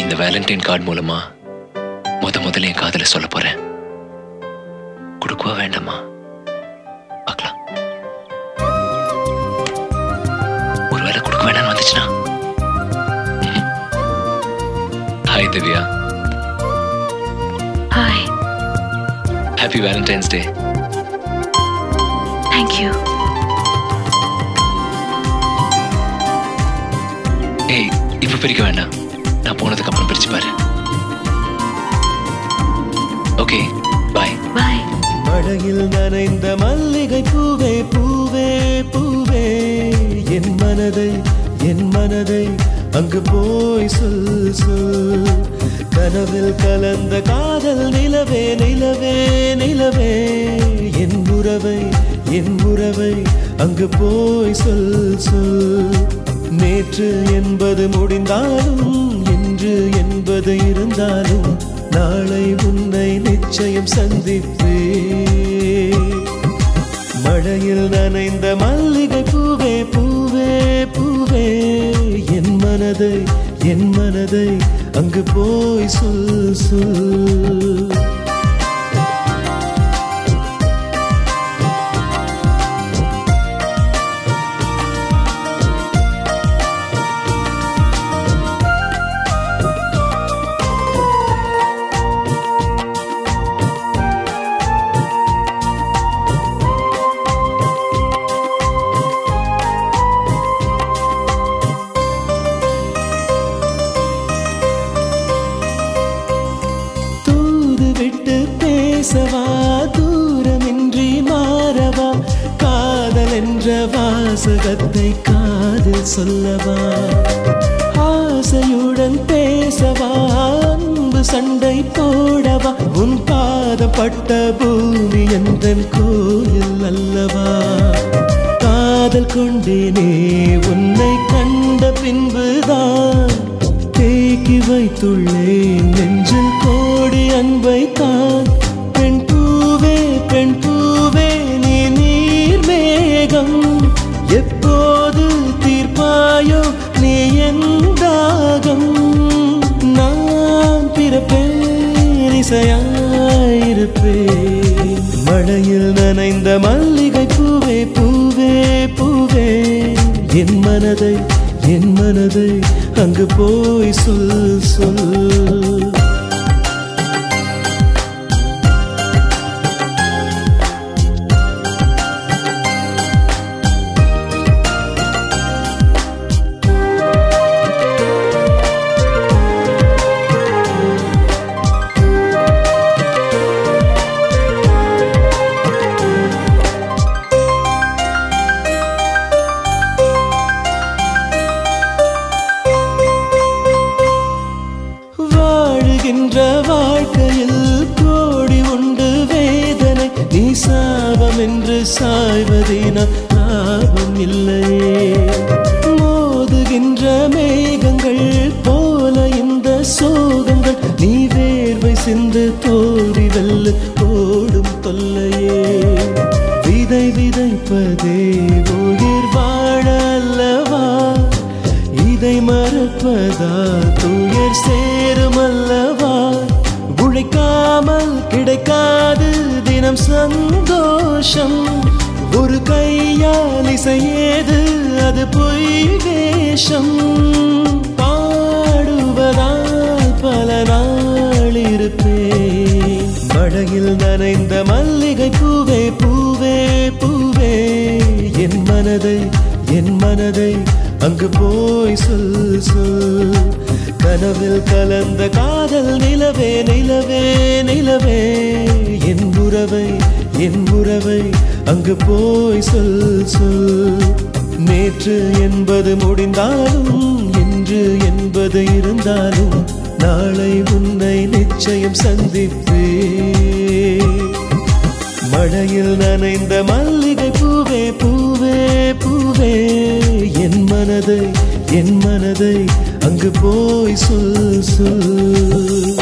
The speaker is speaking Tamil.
இந்த வேலண்டைன் கார்டு மூலமா முதல்ல என் காதல சொல்ல போறேன். கொடுக்கவா வேண்டாமா? பார்க்கலாம். ஒருவேளை கொடுக்க வேண்டாம்னு வந்துச்சுன்னா. Hi Divya. Hi. Happy Valentine's day. Thank you. ஏய், இப்ப பிரிக்க வேண்டாம். நான் போனதுக்கு அப்புறம் பிரிச்சு பாரு. Okay, bye. பை. மழையில் நனைந்த மல்லிகை பூவே பூவே பூவே, என் மனதை அங்கு போய் சொல் சொல். கனவில் கலந்த காதல் நிலவே நிலவே நிலவே, என் உறவை அங்கு போய் சொல் சொல். நேற்று என்பது முடிந்தாலும் இன்று என்பது இருந்தாலும் நாளை உன்னை நிச்சயம் சந்திப்பே. மழையில் நனைந்த மல்லிகை பூவே பூவே பூவே, என் மனதை அங்கு போய் சொல் சொல். பேசவா தூரமின்றி மாறவா, காதல் என்ற வாசகத்தை காதில் சொல்லவா, ஆசையுடன் பேசவா, அன்பு சண்டை போடவா, உன் பாதப்பட்ட பூமி எந்தன் கோயில் அல்லவா. காதல் கொண்டேனே உன்னை கண்ட பின்புதான், தேக்கி வைத்துள்ளேன் நெஞ்சில் கோடி அன்பை தான். பெண் பூவே நீ நீர் மேகம், எப்போது தீர்ப்பாயோ நீ என் தாகம். நான் பிறப்பேன் இசையாயிருப்பேன். மழையில் நனைந்த மல்லிகை பூவே பூவே பூவே, என் மனதை அங்கு போய் சொல் சொல். வாழ்க்கையில் கோடி உண்டு வேதனை, நீ சாபம் என்று சாய்வதினால் லாபம் இல்லையே. மோதுகின்ற மேகங்கள் போல இந்த சோகங்கள், நீ வேர்வை சிந்து தோல்வி வெல்ல ஓடும் தொல்லையே. விதைப்பதே உயிர் வாழ அல்லவா, இதை மறப்பதா துயர் சேரும் அல்லவா. உழைக்காமல் கிடைக்காது தினம் சந்தோஷம், ஒரு கையால் இசையேது அது பொய் வேஷம். பாடுவதால் பல நாள் இருப்பேன். மழையில் நனைந்த மல்லிகை பூவே பூவே பூவே, என் மனதை அங்கு போய் சொல் சொல். கனவில் கலந்த காதல் நிலவே நிலவே நிலவே, என் உறவை அங்கு போய் சொல் சொல். நேற்று என்பது முடிந்தாலும் இன்று என்பது இருந்தாலும் நாளை உன்னை நிச்சயம் சந்திப்பே. மழையில் நனைந்த மல்லிகை பூவே பூவே பூவே, என் மனதை அங்கு போய் சொல் சொல்.